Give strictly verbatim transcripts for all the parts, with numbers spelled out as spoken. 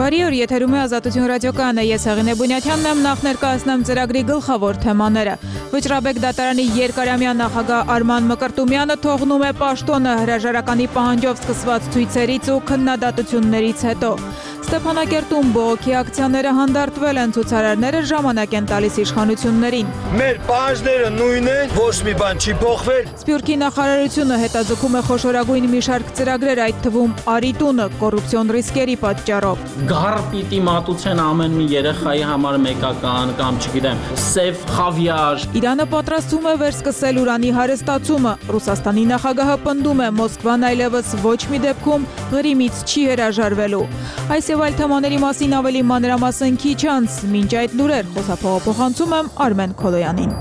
Բարի օր, եթերում է Ազատություն ռադիոկայանը, ես Հեղինե Բունյաթյանն եմ, նախ ներկայացնեմ ծրագրի գլխավոր թեմաները։ Վճռաբեկ դատարանի երկարամյա նախագահ Արման Մկրտումյանը թողնում է պաշտոնը հրաժարականի պահանջով սկսված ցույցերից ու քննադատություններից հետո։ Ստեփանակերտում բողոքի ակցիաները հանդարտվել են, ցուցարարները ժամանակ են տալիս իշխանություններին։ Մեր պահանջները նույնն են, ոչ մի բան չի փոխվել։ Սփյուռքի նախարարությունը հետաձգում է խոշորագույն մի շարք ծրագրեր, այդ թվում Արիտունը կոռուպցիոն ռիսկերի պատճառով։ Գահր պիտի մատուցեն ամեն մի երեխայի համար մեկական կամ չգիտեմ, սև խավիար։ Իրանը պատրաստվում է վերսկսել ուրանի հարստացումը։ Ռուսաստանի նախագահը պնդում է Մոսկվան այլևս ոչ մի դեպքում Ղրիմից չի հրաժարվելու։ Այս եւ այլ թեմաների մասին ավելի մանրամասն քիչ անց, մինչ այդ լուրեր խոսափողը փոխանցում եմ Արմեն Քոլոյանին։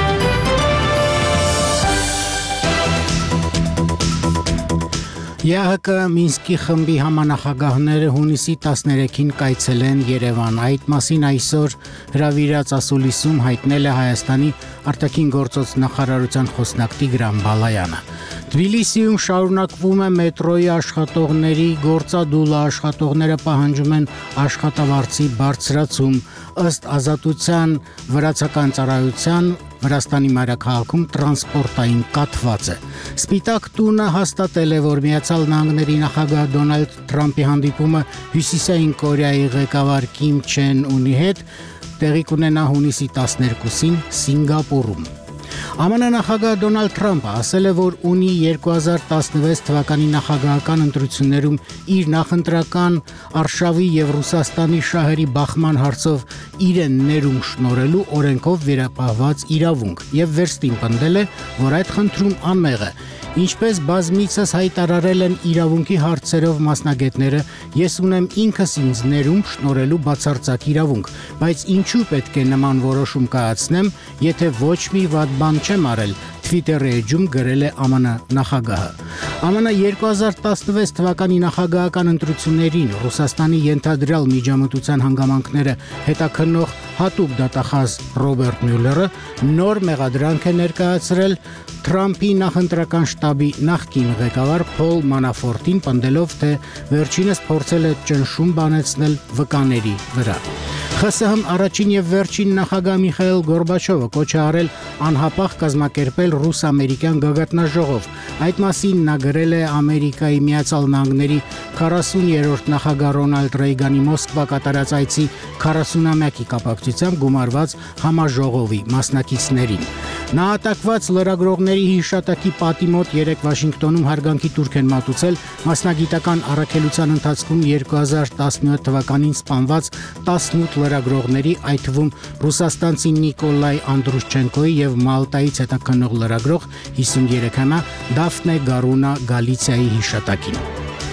ԵԱՀԿ Մինսկի խմբի համանախագահները հունիսի տասներեքին կայցելեն Երևան։ Այդ մասին այսօր հրավիրած ասուլիսում հայտնել է Հայաստանի արտաքին գործոց նախարարության խոսնակ Տիգրան Բալայանը։ Թբիլիսիում շարունակվում է մետրոյի աշխատողների գործադուլը, աշխատողները պահանջում են աշխատավարձի բարձրացում, ըստ Ազատության վրացական ծառայության Վրաստանի մայրաքաղաքում տրանսպորտային կաթված է։ Սպիտակ տունը հաստատել է, որ Միացյալ Նահանգների նախագահ Դոնալդ Թրամփի հանդիպումը Հյուսիսային Կորեայի ղեկավար Կիմ Չեն Ունի հետ տեղի կունենա հունիսի տասներկուսին Սինգապուրում։ ԱՄՆ նախագահ Դոնալդ Թրամփը ասել է, որ ունի երկու հազար տասնվեց թվականի նախագահական ընտրություններում իր նախընտրական արշավի եւ Ռուսաստանի շահերի բախման հարցով իրեն ներում շնորհելու օրենքով վերապահված իրավունք եւ վերստին պնդել է, որ այդ խնդրում անմեղ է։ Ինչպես բազմիցս հայտարարել են իրավունքի հարցերով մասնագետները, ես ունեմ ինքս ինձ ներում շնորհելու բացարձակ իրավունք, բայց ինչու պետք է նման որոշում կայացնեմ, եթե ոչ մի վատ բան չեմ արել, Twitter-ի էջում գրել է ԱՄՆ նախագահը։ ԱՄՆ երկու հազար տասնվեց թվականի նախագահական ընտրություններին Ռուսաստանի ենթադրյալ միջամտության հանգամանքները հետաքննող հատուկ դատախազ Ռոբերտ Մյուլլերը նոր մեղադրանք է ներկայացրել Թրամփի նախընտրական շտաբի նախկին ղեկավար Փոլ Մանաֆորտին, պնդելով, թե վերջինս փորձել է ճնշում բանեցնել վկաների վրա։ ԽՍՀՄ առաջին եւ վերջին նախագահ Միխայիլ Գորբաչովը կոչ է արել անհապաղ կազմակերպել ռուս-ամերիկյան գագաթնաժողով։ Այդ մասին նա գրել է Ամերիկայի Միացյալ Նահանգների քառասուներորդ նախագահ Ռոնալդ Ռեյգանի Մոսկվա կատարած այցի քառասունամյակի կապակցությամբ գումարված համաժողովի մասնակիցներին։ Նահատակված լրագրողների հիշատակի պատի մոտ երեկ Վաշինգտոնում հարգանքի տուրք են մատուցել մասնագիտական առաքելության ընթացքում երկու հազար տասնյոթ թվականին սպանված տասնութ լրագրողների, այդ թվում ռուսաստանցի Նիկոլայ Անդրուշչենկոյի եւ Մալտայից հետաքննող լրագրող հիսուներեքամյա Դաֆնե Գարունա Գալիցիայի հիշատակին։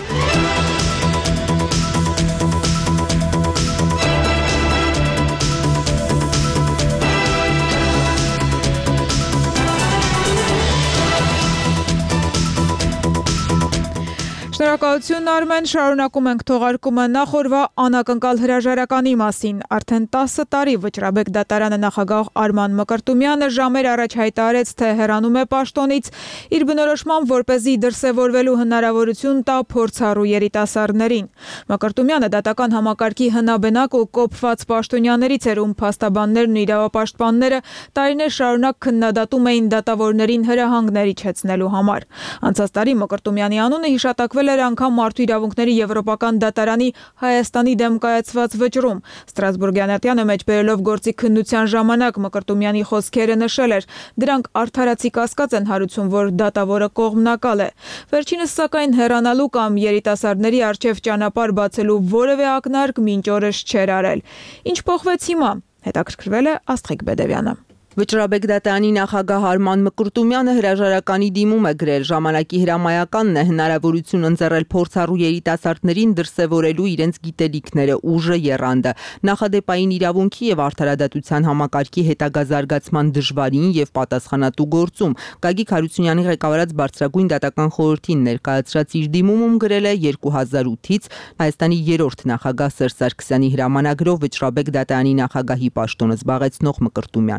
Շնորհակալություն Արմեն, շարունակում ենք թողարկումը նախորվա անակնկալ հրաժարականի մասին։ Արդեն տասը տարի Վճռաբեկ դատարանը նախագահ Արման Մկրտումյանը ժամեր առաջ հայտարարեց, թե հեռանում է պաշտոնից, իր բնորոշմամբ որպեսզի դրսևորվելու հնարավորություն տա փորձառու երիտասարդներին։ Մկրտումյանը դատական համակարգի հնաբնակ ու կոփված պաշտոնյաներից էր, ում փաստաբաններն ու իրավապաշտպանները տարիներ շարունակ քննադատում էին դատավորներին հրահանգներ իջեցնելու համար։ Անցած տարի Մկրտումյանի անունը հիշատակվել էր անգամ Մարդու իրավունքների Եվրոպական դատարանի Հայաստանի դեմ կայացված վճռում։ Ստրասբուրգյանատյանը մեջբերելով գործի քննության ժամանակ Մկրտումյանի խոսքերը նշել էր, դրանք արդարացի կասկած են հարուցում, որ դատավորը կողմնակալ է։ Վերջինս սակայն հեռանալու կամ երիտասարդների առջև ճանապարհ բացելու որևէ ակնարկ մինչ օրս չէր արել։ Ինչ փոխվեց հիմա, հետաքրքրվել է Աստղիկ Բեդևյանը։ Վճռաբեկ դատարանի նախագահ Արման Մկրտումյանը հրաժարականի դիմում է գրել, ժամանակի հրամայականն է հնարավորություն ընձեռել փորձառու երիտասարդներին դրսևորելու իրենց գիտելիքները, ուժը, եռանդը, նախադեպային իրավունքի եւ արդարադատության համակարգի հետագա զարգացման դժվարին եւ պատասխանատու գործում։ Գագիկ Հարությունյանի ղեկավարած բարձրագույն դատական խորհրդին ներկայացրած իր դիմումում գրել է երկու հազար ութից Հայաստանի երրորդ նախագահ Սերժ Սարգսյանի հրամանագրով Վճռաբեկ դատարանի նախագահի պաշտոնը զբաղեցնող Մկրտումյանը։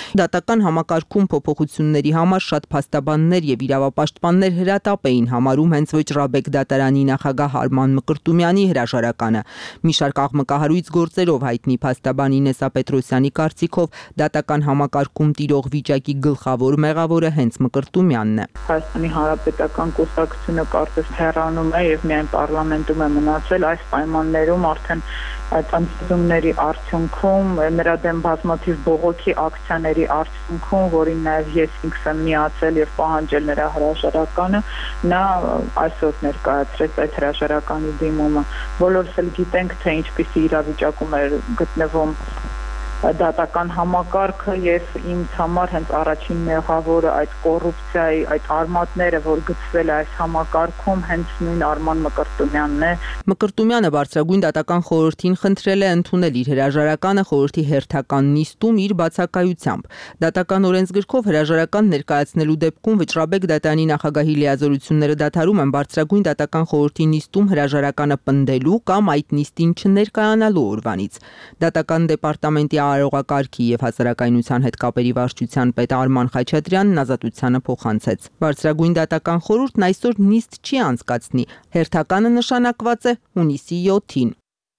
Դատական համակարգում փոփոխությունների համար շատ փաստաբաններ եւ իրավապաշտպաններ հրատապ էին համարում հենց Վճռաբեկ դատարանի նախագահ Արման Մկրտումյանի հրաժարականը։ Մի շարք աղմկահարույց գործերով հայտնի փաստաբան Ինեսա Պետրոսյանի կարծիքով դատական համակարգում տիրող վիճակի գլխավոր մեղավորը հենց Մկրտումյանն է։ Հայաստանի Հանրապետական կուսակցությունը կարծես հեռանում է եւ միայն պարլամենտում է մնացել այս պայմաններում արդեն այդ անցումների արդյունքում նրա դեմ բազմաթիվ բողոքի ակցիաների արդյունքում, որին նաև ես ինքս եմ միացել եւ պահանջել նրա հրաժարականը, նա այսօր ներկայացրեց այդ հրաժարականի դիմումը։ Բոլորս էլ գիտենք, թե ինչպիսի իրավիճակում է գտնվում դատական համակարգը եւ ինձ համար հենց առաջին մեղավորը այդ կոռուպցիայի, այդ արմատները, որ գծվել է այս համակարգում, հենց նույն Արման Մկրտումյանն է։ Մկրտումյանը բարձրագույն դատական խորհրդին խնդրել է ընդունել իր հրաժարականը խորհրդի հերթական նիստում իր բացակայությամբ։ Դատական օրենսգրքով հրաժարական ներկայացնելու դեպքում Վճռաբեկ դատարանի նախագահի լիազորությունները դադարում են բարձրագույն դատական խորհրդի նիստում հրաժարականը պնդելու կամ այդ նիստին չներկայանալու օրվանից։ Դատական դեպարտամենտի արարողակարգի եւ հասարակայնության հետ կապերի վարչության պետ Արման Խաչատրյանն ազատությանը փոխանցեց։ Բարձրագույն դատական խորհուրդն այսօր նիստ չի անցկացնի։ Հերթականը նշանակված է հունիսի յոթին։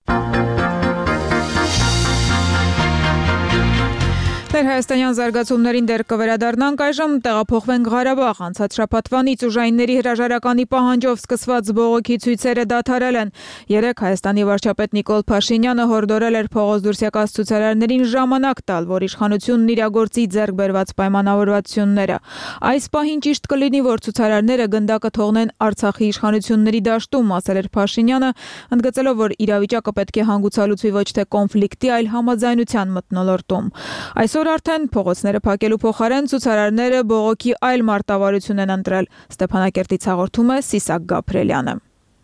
Հայաստանյան զարգացումներին դեռ կվերադառնանք այժմ տեղափոխվենք Ղարաբաղ անցած շաբաթվանից ուժայինների հրաժարականի պահանջով սկսված բողոքի ցույցերը դադարել են։ Երեկ Հայաստանի վարչապետ Նիկոլ Փաշինյանը հորդորել էր փողոց դուրս եկած ցուցարարներին ժամանակ տալ, որ իշխանությունն իրագործի ձեռք բերված պայմանավորվածությունները։ Այս պահին ճիշտ կլինի, որ ցուցարարները գնդակը թողնեն Արցախի իշխանությունների դաշտում, ասել էր Փաշինյանը, ընդգծելով, որ իրավիճակը պետք է հանգուցալուծվի ոչ թե կոնֆլիկտի, այլ համաձայնության մթնոլորտում։ Այսօր արդեն փողոցները փակելու փոխարեն ցուցարարները բողոքի այլ մարտավարություն են ընտրել։ Ստեփանակերտից հաղորդում է Սիսակ Գաբրելյանը։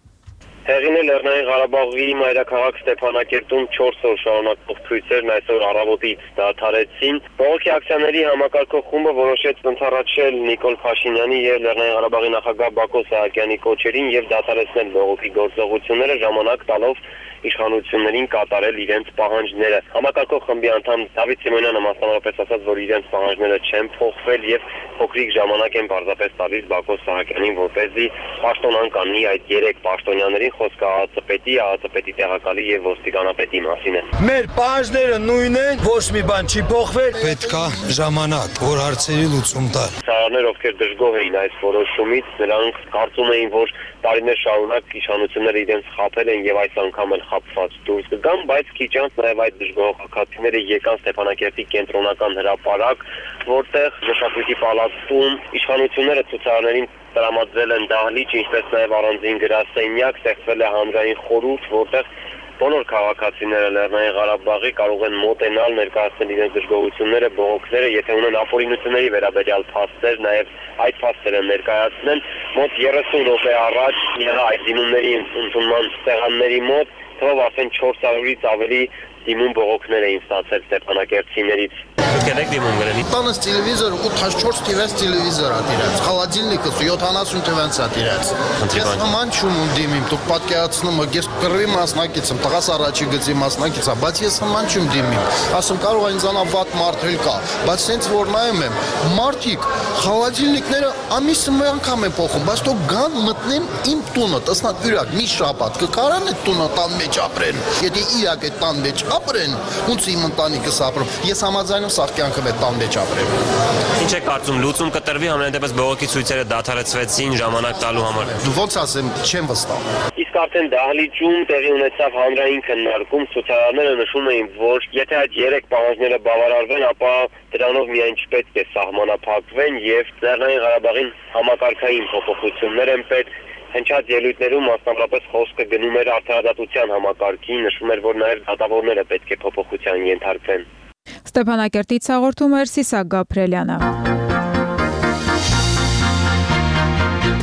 Հեղին է Լեռնային Ղարաբաղի մայրաքաղաք Ստեփանակերտում չորս օր շարունակվող ցույցերն այսօր առավոտից դադարեցին։ Բողոքի ակցիաների համակարգող խումբը որոշեց ընդառաջել Նիկոլ Փաշինյանի եւ Լեռնային Ղարաբաղի նախագահ Բակո Սահակյանի կոչերին եւ դադարեցնել բողոքի գործողությունները, ժամանակ տալով իշխանություններին կատարել իրենց պահանջները։ Համակարգող խմբի անդամ Դավիթ Սիմոնյանը մասնավորապես ասաց, որ իրենց պահանջները չեն փոխվել եւ փոքրիկ ժամանակ են պարզապես տալիս Բակո Սահակյանին, որպեսզի պաշտոնան կանի այդ երեք պաշտոնյաներին, խոսքը ԱԱԾ-պետի, ԱԱԾ-պետի տեղակալի եւ ոստիկանապետի մասին է։ Մեր պահանջները նույնն են, ոչ մի բան չի փոխվել։ Պետք է ժամանակ, որ հարցերի լուծում տալ։ Ցարներ, ովքեր դժգոհ էին այս որոշումից, նրանք կարծում էին, որ տարիներ շարունակ իշխանությունները իրենց խաբել են եւ այս անգամ էլ խաբված դուրս կգան, բայց քիչ անց նաեւ այդ դժգոհականները եկան Ստեփանակերտի կենտրոնական հրապարակ, որտեղ Մշակույթի պալատում իշխանությունները ցուցարարներին տրամադրել են դահլիճ, ինչպես նաեւ առանձին գրասենյակ, ստեղծվել է հանրային խորհուրդ, որտեղ բոլոր քաղաքացիները Լեռնային Ղարաբաղի կարող են մոտենալ, ներկայացնել իրենց դժգոհությունները, բողոքները, եթե ունեն ապօրինությունների վերաբերյալ փաստեր, նաև այդ փաստերը ներկայացնեն։ Մոտ երեսուն րոպե առաջ եղա այդ դիմումների ընդունման տեղանների մոտ, թվով արդեն չորս հարյուրից ավելի դիմում բողոքներ էին ստացել Ստեփանակերտցիներից։ Կերեք դիմում գրելի։ Տանս տելևիզոր ութանասչորս տիվես տելևիզոր ա դիրած։ Խալադիլնիկը յոթանասուն տվանց ա դիրած։ Ես նման չում դիմիմ, դուք պատկերացնում եք, ես პირველի մասնակից եմ, տղաս առաջի գծի մասնակից ա, բայց ես նման չում դիմիմ։ Ասում կարող է ինձանա վատ մարդել կա, բայց sense որ նայում եմ, մարդիկ խալադիլնիկները ամիսը մի անգամ են փոխում, բայց թող գան մտնեն իմ տունը, տեսնակ յուրակ մի շաբաթ կկարան այդ տունը տան մեջ ապրեն։ Եթե իրակ այդ տան մեջ ապրեն, ոնց իմ ընտանիքս ապրում։ Ես համաձայնում սաղ կյանքը մեծ տան մեջ ապրեմ։ Ինչ է կարծում, լուծում կտրվի, համենայնդեպս բողոքի ցույցերը դադարեցվեցին ժամանակ տալու համար։ Ոնց ասեմ, չեմ վստահ։ Իսկ արդեն դահլիճում տեղի ունեցավ հանրային քննարկում, ցուցարարները նշում էին, որ եթե այդ երեք պահանջները բավարարվեն, ապա դրանով միայն չպետք է սահմանափակվեն եւ Լեռնային Ղարաբաղին համակարգային փոփոխություններ են պետք։ Հնչած ելույթներում մասնավորապես խոսքը գնում էր արդարադատության համակարգի, նշվում էր, որ նաև դատավորները պետք է փոփոխության ենթարկվեն։ Ստեփանակերտից հաղորդում էր Սիսակ Գաբրելյանը։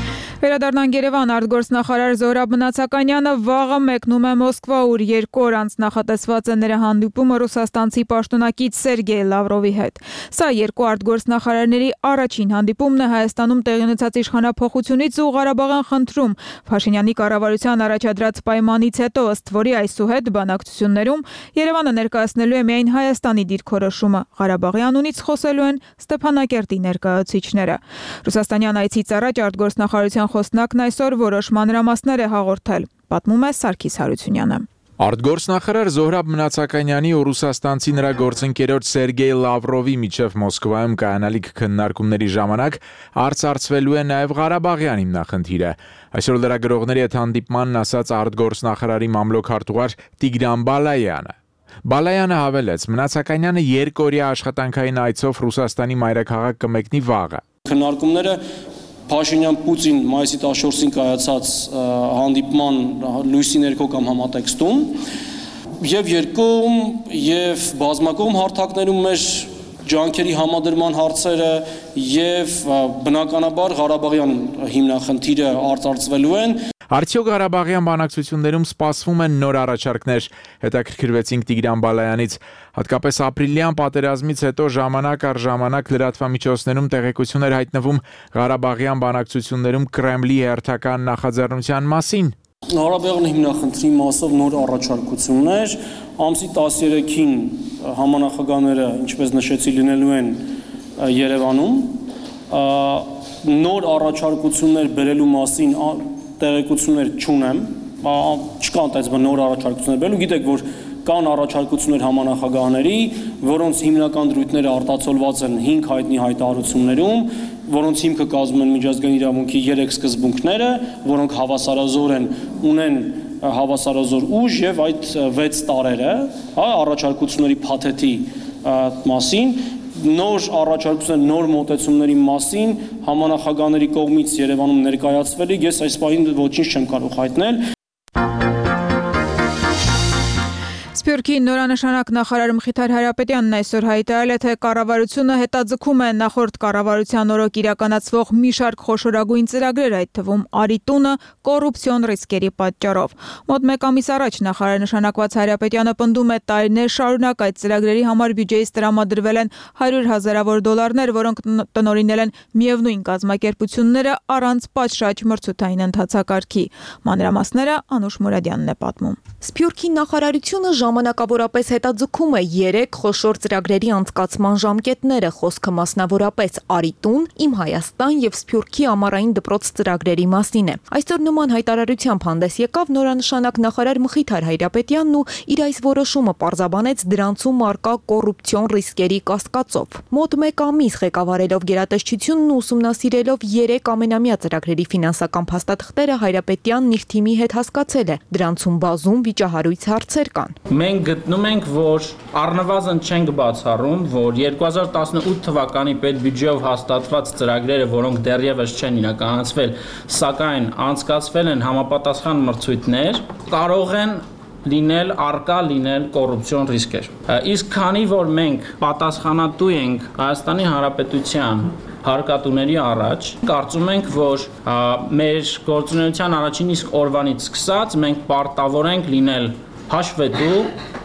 Վերադառնանք Երևան, արտգործնախարար Զոհրաբ Մնացականյանը վաղը մեկնում է Մոսկվա, ուր երկու օր անց նախատեսված է նրա հանդիպումը ռուսաստանցի պաշտոնակից Սերգեյ Լավրովի հետ։ Սա երկու արտգործնախարարների առաջին հանդիպումն է Հայաստանում տեղի ունեցած իշխանափոխությունից ու Ղարաբաղյան խնդրում Փաշինյանի կառավարության առաջադրած պայմանից հետո, ըստ որի այսուհետ բանակցություններում Երևանը ներկայացնելու է միայն Հայաստանի դիրքորոշումը, Ղարաբաղի անունից խոսելու են Ստեփանակերտի ներկայացուցիչները։ Ռուսաստանյան այցից առաջ արտգործնախարարության խոսնակն այսօր որոշ մանրամասներ է հաղորդել, պատմում է Սարգիս Հարությունյանը։ Արտգործնախարար Զոհրաբ Մնացականյանի ու ռուսաստանցի նրա գործընկերոջ Սերգեյ Լավրովի միջև Մոսկվայում կայանալիք քննարկումների ժամանակ արծարծվելու է նաև Ղարաբաղյան հիմնախնդիրը։ Այսօր լրագրողների հետ հանդիպմանն ասաց արտգործնախարարի մամլոք-արտուղար Տիգրան Բալայանը։ Բալայանը հավելեց, Մնացականյանը երկօրյա աշխատանքային այցով Ռուսաստանի մայրաքաղաք կմեկնի վաղը։ Քննարկումները Փաշինյան-Պուտին մայիսի տասնչորսին կայացած հանդիպման լույսի ներքո կամ համատեքստում եւ երկկողմ եւ բազմակողմ հարթակներում մեր ջանքերի համադրման հարցերը եւ բնականաբար Ղարաբաղյան հիմնախնդիրը արծարծվելու են։ Արդյոք Ղարաբաղյան բանակցություններում սպասվում են նոր առաջարկներ, հետաքրքրվեցինք Տիգրան Բալայանից, հատկապես ապրիլյան պատերազմից հետո ժամանակ առ ժամանակ լրատվամիջոցներում տեղեկություններ հայտնվում Ղարաբաղյան բանակցություններում Կրեմլի հերթական նախաձեռնության մասին։ Ղարաբաղյան հիմնախնդրի մասով նոր առաջարկություններ, ամսի տասներեքին համանախագահները, ինչպես նշեցի, լինելու են Երևանում, նոր առաջարկություններ բերելու մասին տեղեկություններ չունեմ, չկան այդպես նոր առաջարկություններ բերելու, գիտեք, որ կան առաջարկություններ համանախագահների, որոնց հիմնական դրույթները արտացոլված են հինգ հայտնի հայտարարություններում, որոնց հիմքը կազմում են միջազգային իրավունքի երեք սկզբունքները, որոնք հավասարազոր են, ունեն հավասարազոր ուժ եւ այդ վեց տարերը, հա, առաջարկությունների փաթեթի մասին, նոր առաջարկությունների, նոր մոտեցումների մասին համանախագահների կողմից Երևանում ներկայացվելիք, ես այս պահին ոչինչ չեմ կարող հայտնել։ Սփյուռքի նորանշանակ նախարար Մխիթար Հարապետյանն այսօր հայտարարել է, թե կառավարությունը հետաձգում է նախորդ կառավարության օրոք իրականացվող մի շարք խոշորագույն ծրագրեր, այդ թվում Արի տունը կոռուպցիոն ռիսկերի պատճառով։ Մոտ մեկ ամիս առաջ նախարար նշանակված Հարապետյանը պնդում է, տարիներ շարունակ այդ ծրագրերի համար բյուջեից տրամադրվել են հարյուր հազարավոր դոլարներ, որոնք տնօրինել են միևնույն կազմակերպությունները առանց պատշաճ մրցութային ընթացակարգի։ Մանրամասները Անուշ Մուրադյանն է պատմում։ Սփյուռքի նախարարությունը ժամանակավորապես հետաձգում է երեք խոշոր ծրագրերի անցկացման ժամկետները, խոսքը մասնավորապես Արի տուն, Իմ Հայաստան եւ Սփյուռքի ամառային դպրոց ծրագրերի մասին է։ Այսօր նման հայտարարությամբ հանդես եկավ նորանշանակ նախարար Մխիթար Հայրապետյանն ու իր այս որոշումը պարզաբանեց դրանցում արկա կոռուպցիոն ռիսկերի կասկածով։ Մոտ մեկ ամիս ղեկավարելով գերատեսչությունն ու ուսումնասիրելով երեք ամենամյա ծրագրերի ֆինանսական փաստաթղթերը Հայրապետյանն իր թիմի հետ հասկացել է, դրանցում բազում վիճահարույց հարցեր կան։ Մենք գտնում ենք, որ առնվազն չենք բացառում, որ երկու հազար տասնութ թվականի պետբյուջեով հաստատված ծրագրերը, որոնք դեռևս չեն իրականացվել, սակայն անցկացվել են համապատասխան մրցույթներ, կարող են լինել արկա լինել կոռուպցիոն ռիսկեր։ Իսկ քանի որ մենք պատասխանատու ենք Հայաստանի Հանրապետության հարկատուների առաջ, կարծում ենք, որ մեր գործունեության առաջին իսկ օրվանից սկսած մենք պարտավոր ենք լինել հաշվետու,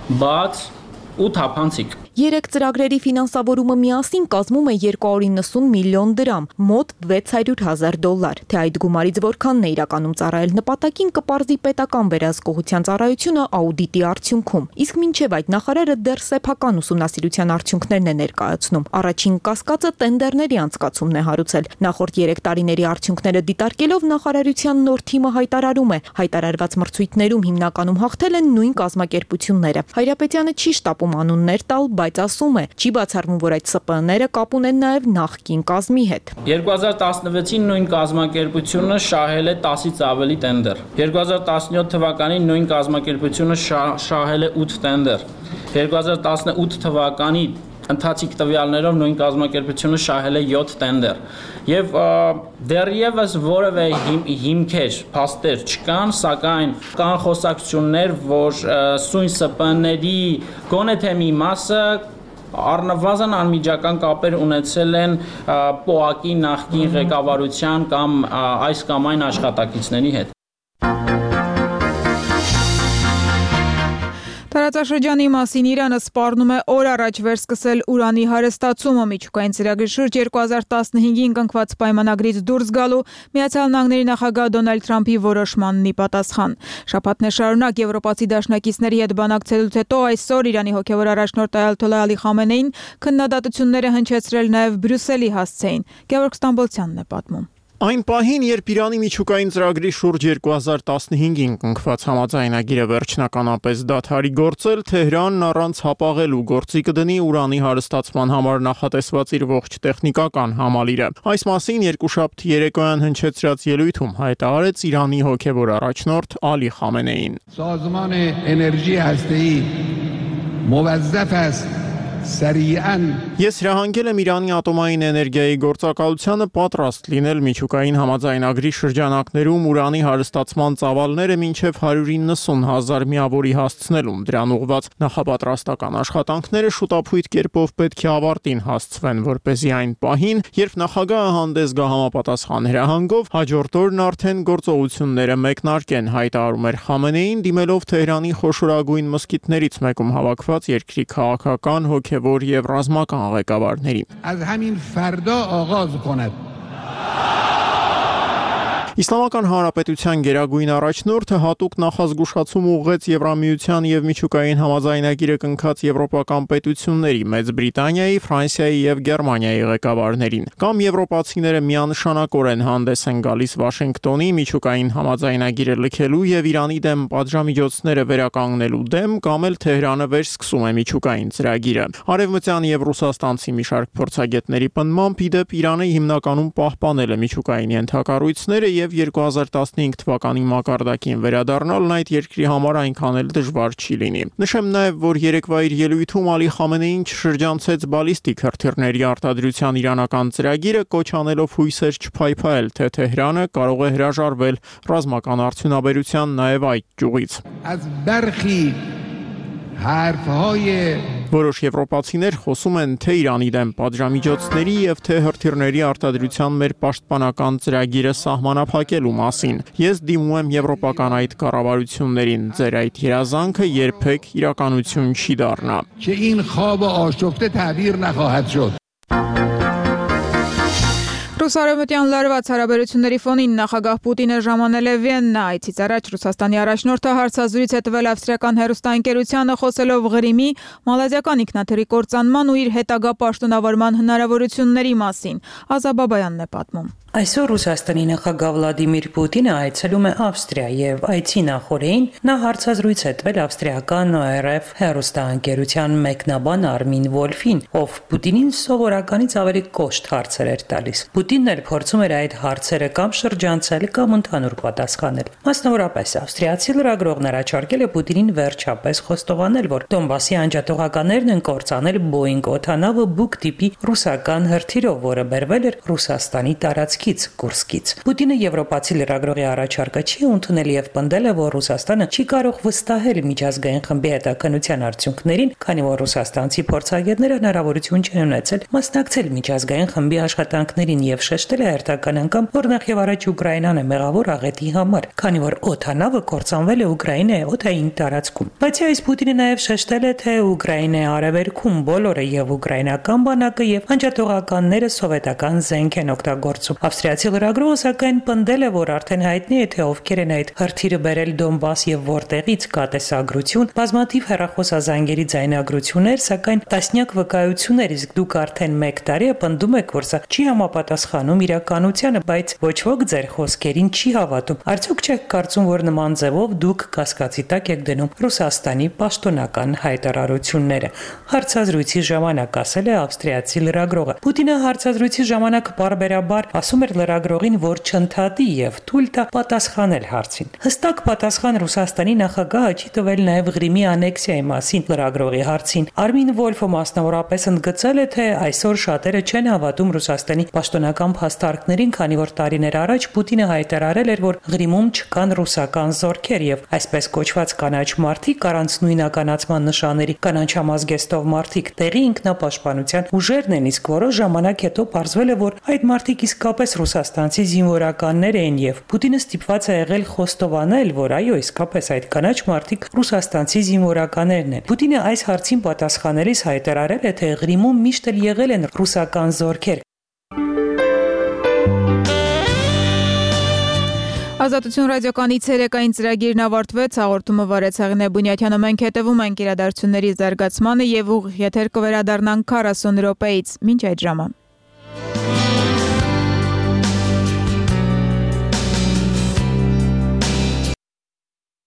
բաց ու թափանցիկ։ Երեք ծրագրերի ֆինանսավորումը միասին կազմում է երկու հարյուր նվսուն միլիոն դրամ, մոտ վեց հարյուր հազար դոլար։ Թե այդ գումարից որքանն է իրականում ծառայել նպատակին, կպարզի պետական վերահսկողության ծառայությունը աուդիտի արդյունքում։ Իսկ մինչև այդ նախարարը դեռ սեփական ուսումնասիրության արդյունքներն է ներկայացնում։ Առաջին կասկածը տենդերների անցկացումն է հարուցել։ Նախորդ երեք տարիների արդյունքները դիտարկելով նախարարության նոր թիմը հայտարարում է, հայտարարված մրցույթներում հիմնականում հաղթել են նույն կազմակերպությունները։ Հայրապետյանը չի շտապում անուններ տալ, բայց ասում է, չի բացառվում, որ այդ ՍՊԸ-ները կապ ունեն նաև նախկին կազմի հետ։ երկու հազար տասնվեցին նույն կազմակերպությունը շահել է տասից ավելի տենդեր։ երկու հազար տասնյոթ թվականին նույն կազմակերպությունը շահել է ութ տենդեր։ երկու հազար տասնութ թվականի ընթացիկ տվյալներով նույն կազմակերպությունը շահել է յոթ տենդեր։ Եվ դեռևս որևէ հիմքեր, փաստեր չկան, սակայն կան խոսակցություններ, որ սույն ՍՊԸ-ների գոնե թե մի մասը առնվազն անմիջական կապեր ունեցել են ՊՕԱԿ-ի նախկին ղեկավարության կամ այս կամ այն աշխատակիցների հետ։ Տարածաշրջանի մասին Իրանը սպառնում է օր առաջ վերսկսել ուրանի հարստացումը միջուկային ծրագրի շուրջ երկու հազար տասնհինգին կնքված պայմանագրից դուրս գալու Միացյալ Նահանգների նախագահ Դոնալդ Թրամփի որոշմանն ի պատասխան։ Շաբաթներ շարունակ եվրոպացի դաշնակիցների հետ բանակցելուց հետո այսօր Իրանի հոգևոր առաջնորդ Այաթոլլահ Ալի Խամենեին քննադատությունները հնչեցրել նաև Բրյուսելի հասցեին։ Գևորգ Ստամբոլցյանն է պատմում։ Այն պահին, երբ Իրանի միջուկային ծրագրի շուրջ երկու հազար տասնհինգին կնքված համաձայնագիրը վերջնականապես դադարի գործել, Թեհրանն առանց հապաղելու գործի կդնի ուրանի հարստացման համար նախատեսված իր ողջ տեխնիկական համալիրը։ Այս մասին երկուշաբթի երեկոյան հնչեցրած ելույթում հայտարարեց Իրանի հոգևոր առաջնորդ Ալի Խամենեին։ Սազման էներգի հաստեի մովազզաֆ است Ես հրահանգել եմ Իրանի ատոմային էներգիայի գործակալությանը պատրաստ լինել միջուկային համաձայնագրի շրջանակներում ուրանի հարստացման ծավալները մինչև հարյուր իննսուն հազար միավորի հասցնելուն։ Դրան ուղղված նախապատրաստական աշխատանքները շուտապույտ կերպով պետք է ավարտին հասցվեն, որպեսզի այն պահին, երբ նախագահը հանդես գա համապատասխան հրահանգով, հաջորդ օրն արդեն գործողությունները մեկնարկեն, հայտարարում էր Խամենեին, դիմելով Թեհրանի խոշորագույն մզկիթներից մեկում հավաքված երկրի քաղաքական հոգևոր եւ ռազմական ղեկավարներին։ از همین فردا آغاز کند Իսլամական Հանրապետության գերագույն առաջնորդը հատուկ նախազգուշացում ուղղեց Եվրամիության եւ միջուկային համաձայնագիրը կնքած եվրոպական պետությունների Մեծ Բրիտանիայի, Ֆրանսիայի եւ Գերմանիայի ղեկավարներին։ Կամ եվրոպացիները միանշանակորեն հանդես են գալիս Վաշինգտոնի միջուկային համաձայնագիրը լքելու եւ Իրանի դեմ պատժամիջոցները վերականգնելու դեմ, կամ էլ Թեհրանը վերսկսում է միջուկային ծրագիրը։ Արևմտյան եւ ռուսաստանցի մի շարք փորձագետների պնդմամբ իդեպ Իրանը հիմնականում պահպանել է միջուկային ենթակառույցները եւ երկու հազար տասնհինգ թվականի մակարդակին վերադառնալն այդ երկրի համար այնքան էլ դժվար չի լինի։ Նշեմ նաև, որ երեկվա իր ելույթում Ալի Խամենեին շրջանցեց բալիստիկ հրթիռների արտադրության իրանական ծրագիրը, կոչ անելով հույսեր չփայփայել, թե Թեհրանը կարող է հրաժարվել ռազմական արդյունաբերության նաև այդ ճյուղից։ Որոշ եվրոպացիներ խոսում են թե Իրանի դեմ պատժամիջոցների եւ թե հրթիռների արտադրության մեր պաշտպանական ծրագիրը սահմանափակելու մասին։ Ես դիմում եմ եվրոպական այդ կառավարություններին, ձեր այդ երազանքը երբեք իրականություն չի դառնա։ که این خواب آشفته تعبیر نخواهد شد Ռուս-արևմտյան լարված հարաբերությունների ֆոնին նախագահ Պուտինը ժամանել է Վիեննա։ Այցից առաջ Ռուսաստանի առաջնորդը հարցազրույց է տվել ավստրիական հեռուստաընկերությանը, խոսելով Ղրիմի, մալազիական ինքնաթիռի կործանման ու իր հետագա պաշտոնավորման հնարավորությունների մասին։ Ազա Բաբայանն է պատմում։ Այսօր Ռուսաստանի նախագահ Վլադիմիր Պուտինը այցելում է Ավստրիա եւ այցի նախօրեին նա հարցազրույց է տվել ավստրիական O R F հեռուստաընկերության մեկնաբան Արմին Վոլֆին, ով Պուտինին սովորականից ավելի կոշտ հարցեր էր տալիս։ Պուտինն էլ փորձում էր այդ հարցերը կամ շրջանցել կամ ընդհանուր պատասխանել։ Մասնավորապես ավստրիացի լրագրողն առաջարկել է Պուտինին վերջապես խոստովանել, որ Դոնբասի անջատողականներն են կործանել Boeing օդանավը Buk տիպի ռուսական հրթիռով, որը բերվել էր Ռուսաստանի տարածք Կուրսկից։ Պուտինը եվրոպացի լրագրողի առաջարկը չի ընդունել եւ պնդել է, որ Ռուսաստանը չի կարող վստահել միջազգային խմբի հետաքննության արդյունքներին, քանի որ ռուսաստանցի փորձագետները հնարավորություն չեն ունեցել մասնակցել միջազգային խմբի աշխատանքներին եւ շեշտել է հերթական անգամ, որ նախ եւ առաջ Ուկրաինան է մեղավոր աղետի համար, քանի որ օդանավը կործանվել է Ուկրաինայի օդային տարածքում։ Բայց այս Պուտինը նաեւ շեշտել է, թե Ուկրաինայի արևելքում բոլորը եւ ուկրաինական բանակը եւ անջատողականները սովետական զենք են օգտագործում։ Ավստրիացի լրագրողը սակայն պնդել է, որ արդեն հայտնի է, թե ովքեր են այդ հրթիռը բերել Դոնբաս եւ որտեղից կա տեսագրություն, բազմաթիվ հեռախոսազանգերի ձայնագրություններ, սակայն տասնյակ վկայություններ, իսկ դուք արդեն մեկ տարի է պնդում եք, որ սա չի համապատասխանում իրականությանը, բայց ոչ ոք ձեր խոսքերին չի հավատում։ Արդյոք չեք կարծում, որ նման ձևով դուք կասկածի տակ եք դնում Ռուսաստանի պաշտոնական հայտարարությունները։ Հարցազրույցի ժամանակ ասել է ավստրիացի լրագրողը։ Պուտինը հարցազրույցի ժամանակ բարբերաբար ասում ասում էր լրագրողին, որ չընդհատի եւ թույլ տա պատասխանել հարցին։ Հստակ պատասխան Ռուսաստանի նախագահը չի տվել նաեւ Ղրիմի անեքսիայի մասին լրագրողի հարցին։ Արմին Վոլֆը մասնավորապես ընդգծել է, թե այսօր շատերը չեն հավատում Ռուսաստանի պաշտոնական փաստարկներին, քանի որ տարիներ առաջ Պուտինը հայտարարել էր, որ Ղրիմում չկան ռուսական զորքեր եւ այսպես կոչված կանաչ մարտիկ առանց նույնականացման նշանների կանաչ համազգեստով մարտիկ տեղի ինքնապաշտպանության ուժերն են, իսկ որոշ ժամանակ հետո պարզվել է, որ այդ մարտիկ իսկապես ռուսաստանցի զինվորականներ են եւ Պուտինը ստիպված է եղել խոստովանել, որ այո, իսկապես այդ կանաչ մարտիկ ռուսաստանցի զինվորականներն են։ Պուտինը այս հարցին պատասխանելիս հայտարարել է, թե Ղրիմում միշտ էլ եղել են ռուսական զորքեր։ Ազատություն ռադիոկանի ցերեկային ծրագիրն ավարտվեց, հաղորդումը վարեց Հեղինե Բունյաթյանը, մենք հետևում ենք իրադարձությունների զարգացմանը եւ ուղիղ եթեր կվերադառնանք քառասուն րոպեից, մինչ այդ ժամը։